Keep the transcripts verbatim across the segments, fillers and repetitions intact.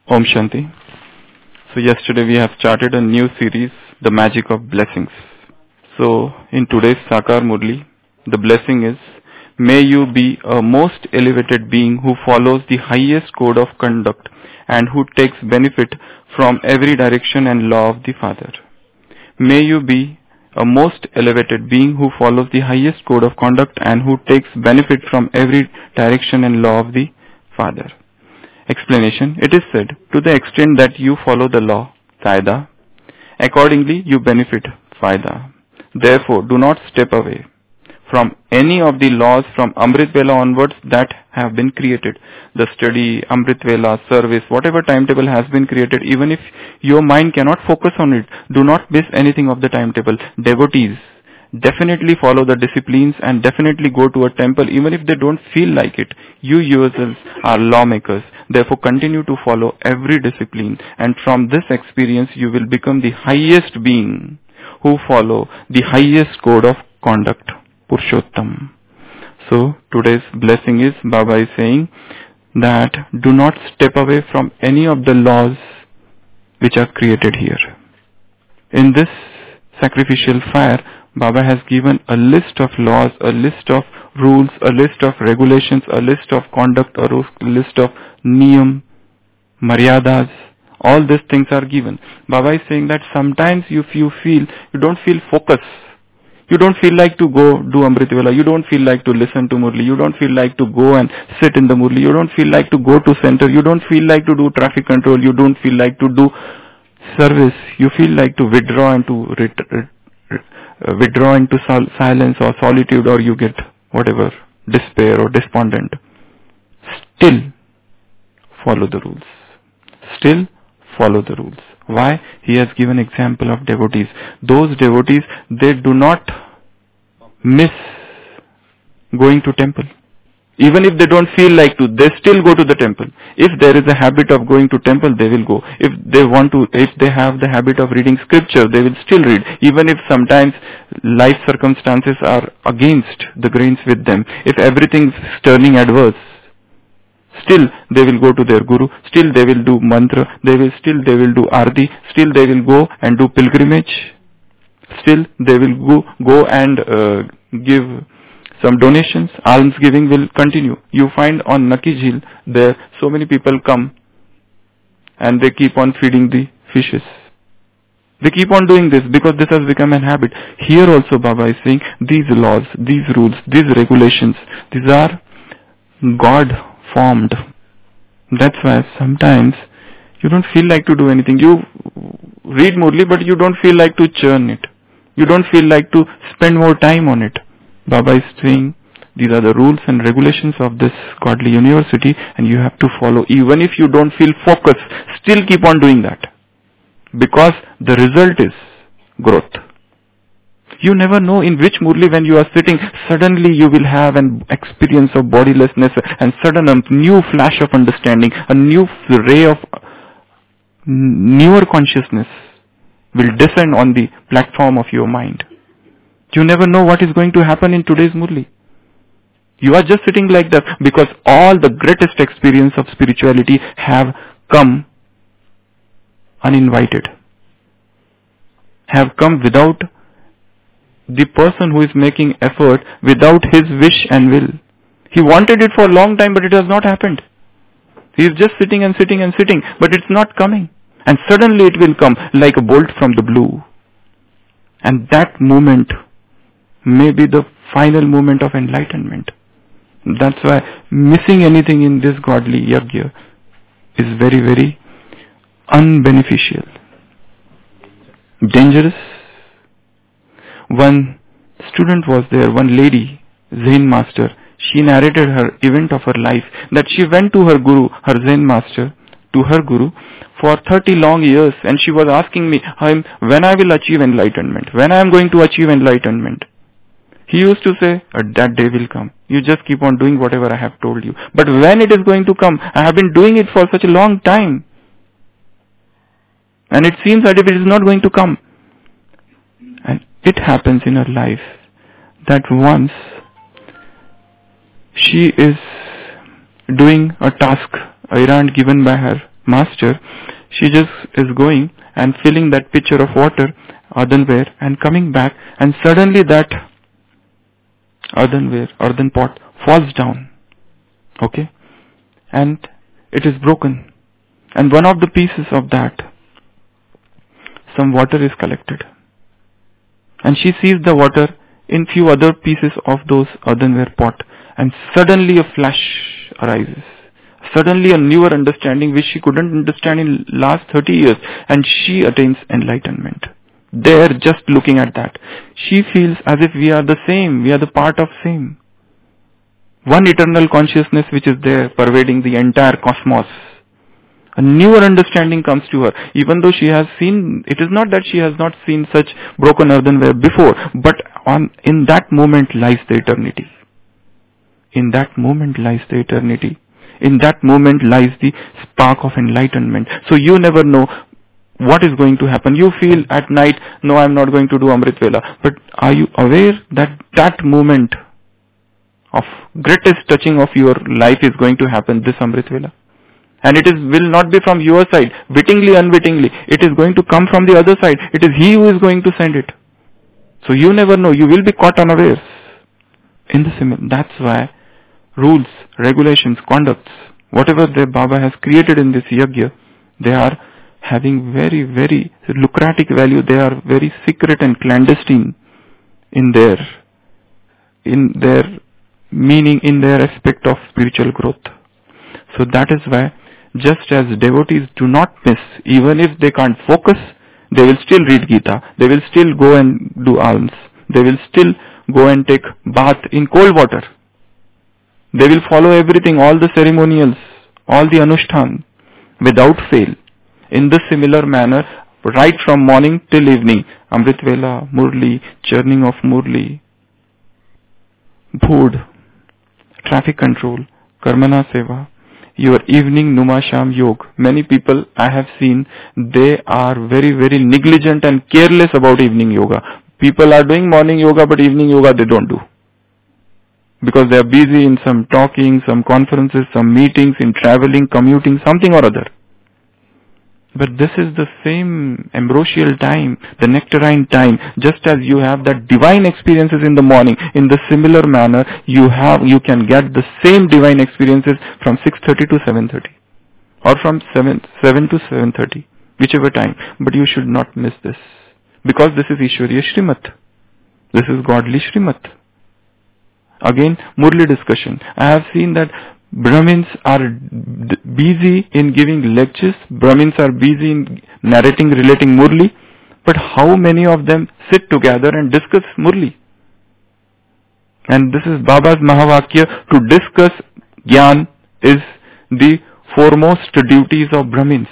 Om Shanti. So yesterday we have started a new series, The Magic of Blessings. So in today's Sakar Murli, the blessing is, may you be a most elevated being who follows the highest code of conduct and who takes benefit from every direction and law of the Father. May you be a most elevated being who follows the highest code of conduct and who takes benefit from every direction and law of the Father. Explanation. It is said, to the extent that you follow the law, Qaida, accordingly you benefit, Faida. Therefore, do not step away from any of the laws from Amrit Vela onwards that have been created. The study, Amrit Vela, service, whatever timetable has been created, even if your mind cannot focus on it, do not miss anything of the timetable. Devotees definitely follow the disciplines and definitely go to a temple even if they don't feel like it. You yourselves are lawmakers. Therefore, continue to follow every discipline, and from this experience you will become the highest being who follow the highest code of conduct, Purushottam. So, today's blessing is, Baba is saying that do not step away from any of the laws which are created here. In this sacrificial fire, Baba has given a list of laws, a list of rules, a list of regulations, a list of conduct, a list of niyam, maryadas. All these things are given. Baba is saying that sometimes if you feel, you don't feel focus, you don't feel like to go do Amrit Vela, you don't feel like to listen to Murli, you don't feel like to go and sit in the Murli, you don't feel like to go to center, you don't feel like to do traffic control, you don't feel like to do service, you feel like to withdraw and to ret- Uh, withdraw into sol- silence or solitude, or you get whatever, despair or despondent. Still follow the rules. Still follow the rules. Why? He has given example of devotees. Those devotees, they do not miss going to temple. Even if they don't feel like to, they still go to the temple. If there is a habit of going to temple, they will go. If they want to, if they have the habit of reading scripture, they will still read. Even if sometimes life circumstances are against the grains with them. If everything is turning adverse, still they will go to their guru. Still they will do mantra. They will still they will do arti. Still they will go and do pilgrimage. Still they will go go and uh, give some donations. Alms giving will continue. You find on Naki Jheel, there so many people come and they keep on feeding the fishes. They keep on doing this because this has become an habit. Here also Baba is saying these laws, these rules, these regulations, these are God formed. That's why sometimes you don't feel like to do anything. You read Murli but you don't feel like to churn it. You don't feel like to spend more time on it. Baba is saying these are the rules and regulations of this godly university and you have to follow. Even if you don't feel focus, still keep on doing that. Because the result is growth. You never know in which Murli when you are sitting, suddenly you will have an experience of bodilessness and sudden a new flash of understanding, a new ray of newer consciousness will descend on the platform of your mind. You never know what is going to happen in today's Murli. You are just sitting like that because all the greatest experience of spirituality have come uninvited. Have come without the person who is making effort, without his wish and will. He wanted it for a long time but it has not happened. He is just sitting and sitting and sitting but it's not coming. And suddenly it will come like a bolt from the blue. And that moment may be the final moment of enlightenment. That's why missing anything in this godly yajna is very, very unbeneficial. Dangerous. One student was there, one lady, Zen master. She narrated her event of her life that she went to her guru, her Zen master, to her guru for thirty long years, and she was asking me when I will achieve enlightenment, when I am going to achieve enlightenment. He used to say, that day will come. You just keep on doing whatever I have told you. But when it is going to come, I have been doing it for such a long time. And it seems that if it is not going to come. And it happens in her life that once she is doing a task, a errand given by her master, she just is going and filling that pitcher of water, earthenware, and coming back, and suddenly that earthenware, earthen pot falls down. Okay? And it is broken. And one of the pieces of that, some water is collected. And she sees the water in few other pieces of those earthenware pot, and suddenly a flash arises. Suddenly a newer understanding which she couldn't understand in last thirty years, and she attains enlightenment. There, just looking at that, she feels as if we are the same, we are the part of same. One eternal consciousness which is there pervading the entire cosmos. A newer understanding comes to her, even though she has seen, it is not that she has not seen such broken earthenware before, but on, in that moment lies the eternity. In that moment lies the eternity. In that moment lies the spark of enlightenment. So you never know what is going to happen. You feel at night, no, I am not going to do Amrit Vela. But are you aware that that moment of greatest touching of your life is going to happen, this Amrit Vela? And it is will not be from your side, wittingly, unwittingly. It is going to come from the other side. It is He who is going to send it. So you never know. You will be caught unawares. In the similar, that's why rules, regulations, conducts, whatever the Baba has created in this yajna, they are having very, very lucratic value. They are very secret and clandestine in their, in their meaning, in their aspect of spiritual growth. So that is why, just as devotees do not miss, even if they can't focus, they will still read Gita, they will still go and do alms, they will still go and take bath in cold water. They will follow everything, all the ceremonials, all the anushthan, without fail. In the similar manner, right from morning till evening, Amrit Vela, Murli, churning of Murli, Bhood, traffic control, Karmana Seva, your evening Numasham Yog. Many people I have seen, they are very, very negligent and careless about evening yoga. People are doing morning yoga, but evening yoga they don't do. Because they are busy in some talking, some conferences, some meetings, in traveling, commuting, something or other. But this is the same ambrosial time, the nectarine time. Just as you have that divine experiences in the morning, in the similar manner, you have, you can get the same divine experiences from six thirty to seven thirty. Or from seven, seven to seven thirty, whichever time. But you should not miss this. Because this is Ishwariya Shrimat. This is godly Shrimat. Again, Murli discussion. I have seen that Brahmins are d- busy in giving lectures. Brahmins are busy in narrating, relating Murli. But how many of them sit together and discuss Murli? And this is Baba's Mahavakya, to discuss Gyan is the foremost duties of Brahmins.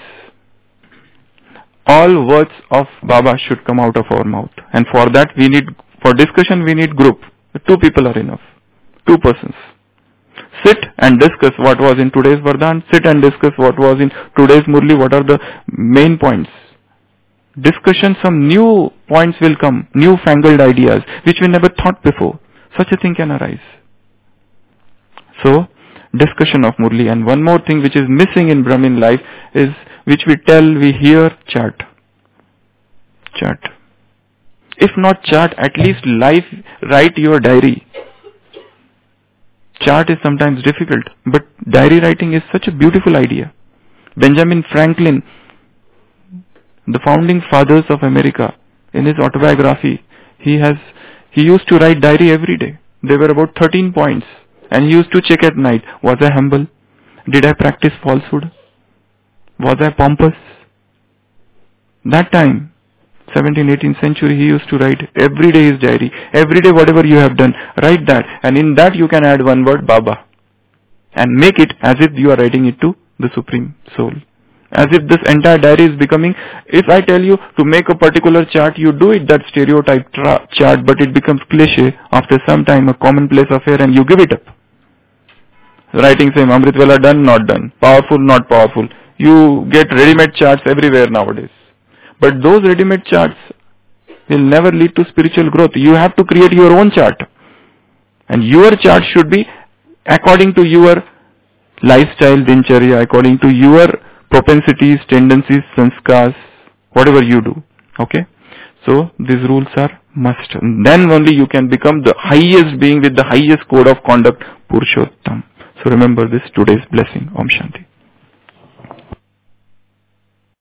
All words of Baba should come out of our mouth. And for that we need, for discussion we need group. Two people are enough. Two persons. Sit and discuss what was in today's Vardhan. Sit and discuss what was in today's Murli. What are the main points? Discussion, some new points will come. New fangled ideas which we never thought before. Such a thing can arise. So, discussion of Murli. And one more thing which is missing in Brahmin life is, which we tell, we hear, chant. Chant. If not chant, at least life, write your diary. Chart is sometimes difficult, but diary writing is such a beautiful idea. Benjamin Franklin, the founding fathers of America, in his autobiography, he has he used to write diary every day. There were about thirteen points, and he used to check at night. Was I humble? Did I practice falsehood? Was I pompous? That time, seventeenth, eighteenth century, he used to write every day his diary. Every day whatever you have done, write that. And in that you can add one word, Baba. And make it as if you are writing it to the Supreme Soul. As if this entire diary is becoming, if I tell you to make a particular chart, you do it, that stereotype tra- chart, but it becomes cliche after some time, a commonplace affair, and you give it up. Writing same, Amrit Vela done, not done. Powerful, not powerful. You get ready-made charts everywhere nowadays. But those ready-made charts will never lead to spiritual growth. You have to create your own chart. And your chart should be according to your lifestyle, dincharya, according to your propensities, tendencies, sanskars, whatever you do. Okay? So these rules are must. Then only you can become the highest being with the highest code of conduct, Purushottam. So remember this today's blessing. Om Shanti.